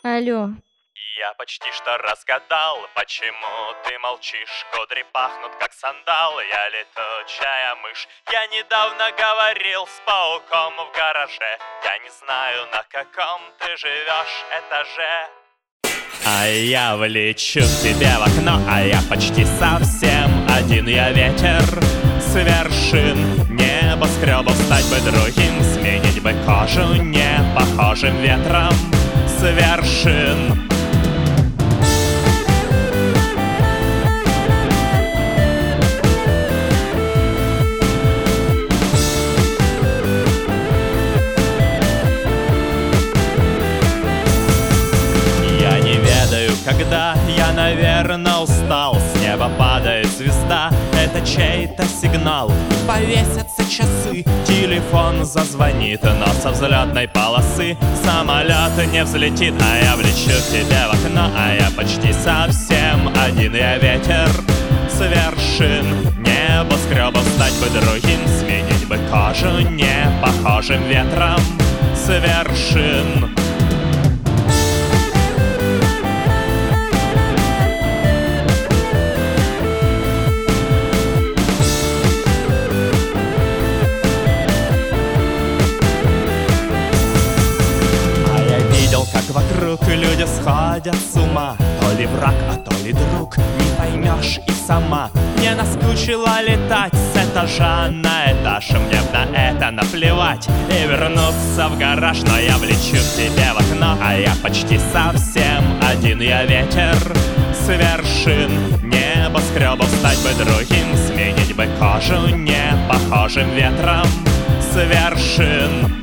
Алло. Я почти что разгадал, почему ты молчишь. Кудри пахнут, как сандал, я летучая мышь. Я недавно говорил с пауком в гараже. Я не знаю, на каком ты живешь этаже. А я влечу к тебе в окно, а я почти совсем один. Я ветер с вершин небоскребов. Стать бы другим, сменить бы кожу не похожим ветром с вершин. Я не ведаю, когда я, наверное, устал. С неба падает звезда, это чей-то сигнал. Повесятся часы, телефон зазвонит, но со взлетной полосы самолет не взлетит. А я влечу к тебе в окно, а я почти совсем один. Я ветер с вершин небоскребов. Стать бы другим, сменить бы кожу не похожим ветром с вершин. Как вокруг люди сходят с ума. То ли враг, а то ли друг, не поймешь и сама. Мне наскучило летать с этажа на этаж. Мне на это наплевать и вернуться в гараж. Но я влечу к тебе в окно, а я почти совсем один. Я ветер с вершин небоскребов. Стать бы другим, сменить бы кожу не похожим ветром с вершин.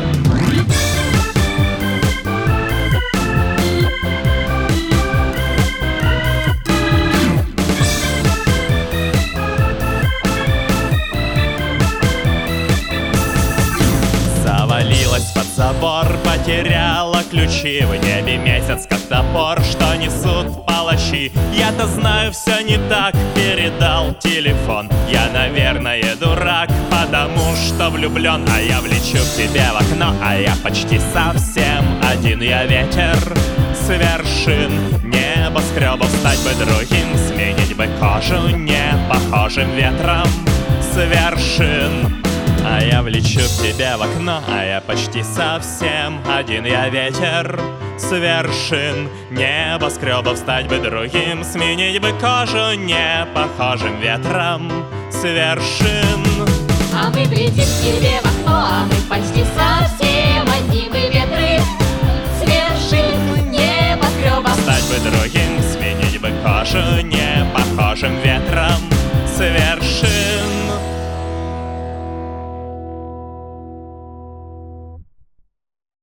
Завалилась под забор, потеряла ключи. В небе месяц, как топор, что несут палачи. Я-то знаю, все не так, передал телефон. Я, наверное, дурак, потому что влюблен. А я влечу к тебе в окно, а я почти совсем один. Я ветер с вершин небоскребов. Стать бы другим, сменить бы кожу не похожим ветром с вершин. А я влечу к тебе в окно, а я почти совсем один. Я ветер с вершин небоскребов. Стать бы другим, сменить бы кожу не похожим ветром с вершин. А мы глядим к тебе в окно, а мы почти совсем одни. Мы ветры с вершин небоскребов. Стать бы другим, сменить бы кожу не похожим ветром с вершин.